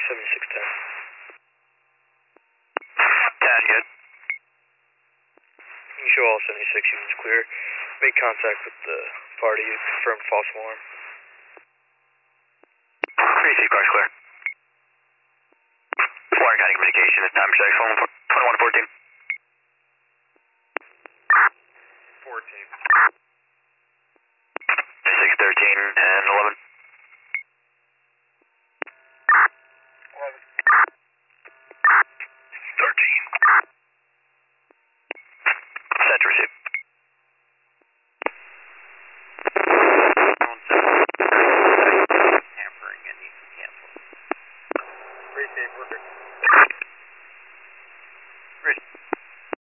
7610. 10, good. You can show all 76 units clear. Make contact with the party. Confirm false alarm. Receive cars clear. Florida County Communication, it's time for 614.